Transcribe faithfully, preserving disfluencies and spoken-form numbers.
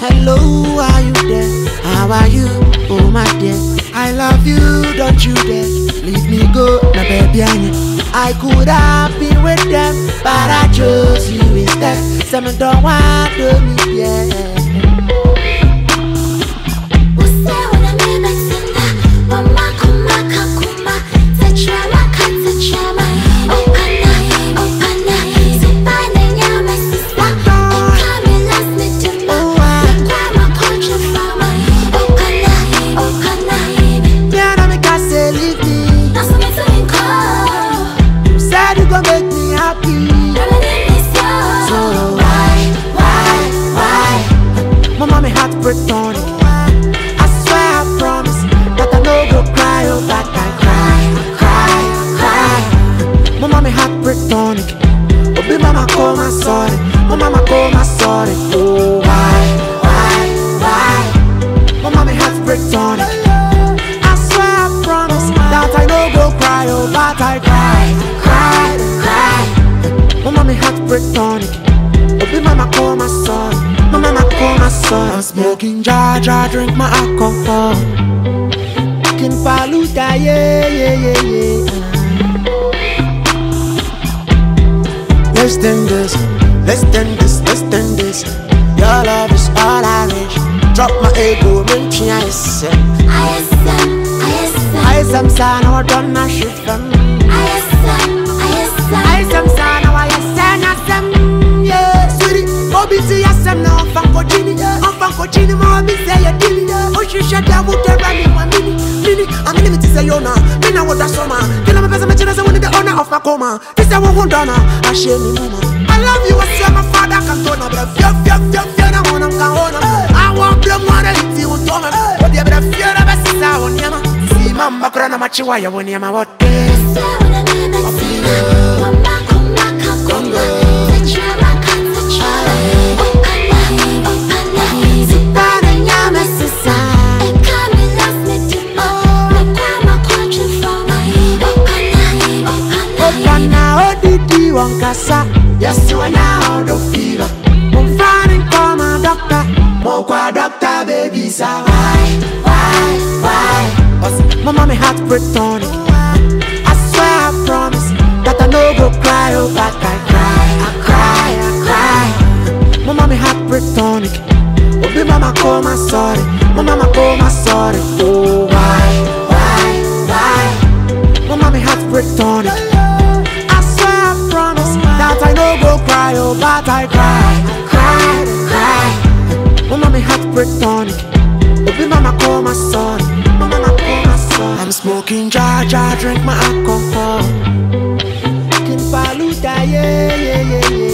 Hello, are you there? How are you? Oh my dear, I love you, don't you dare leave me go, my baby. I could have been with them, but I chose you instead. Some don't want to meet, yeah. Tonic. I swear I promise that I no go cry, oh but I cry, cry, cry. My mommy heartbreak tonic. Oh be mama call my sorry, my mama call my sorry. Oh why, why, why? My mommy heartbreak tonic. I swear I promise that I no go cry, oh but I cry, cry, cry. My mommy heartbreak tonic. Oh be mama call my sorry. My mama call my son. I'm smoking Jaja, drink my alcohol. King Paluta, yeah, yeah, yeah, yeah. Less than this, less than this, less than this. Your love is all I wish. Drop my ego, make me I S M. I S M, I S M. I S M, son, I don't know shit from me. I S M, I S M. I S M, son, I S M, I S M. Yeah, sweetie. Obiti yasem na onfanko chini, onfanko chini ma obi say ya dini. Oshisha da wuta rami wa mini, mini. Amini miti say yona, mina wada soma. Kila mepesa mechina say wini the owner of my coma. This I won't dona, I shame me mama. I love you, I swear my father can tona, but fear, fear, fear, fear na wana mkaona. I want them wanna iti utoma, but they better fear the best is our nyama. See mamba kurana machiwa ya wani yama wote. Say when I name I see na, mama kuma kakuma. Wankasa, yes you are now the fever. I'm finding call my doctor, more qua doctor baby. So why, why, why? My mommy heartbreak tonic. I swear I promise that I no go cry, oh but I cry, I cry, I cry. My mommy heartbreak tonic. Oh be mama call my sorry, my mama call my sorry. Oh why, why, why? My mommy heartbreak tonic. That I no go cry, oh but I cry, cry, cry. My mommy heartbreak tonic. Oh be mama call my son, my mama call my son. I'm smoking Jaja, drink my alcohol. King Paluta, yeah, yeah, yeah, yeah.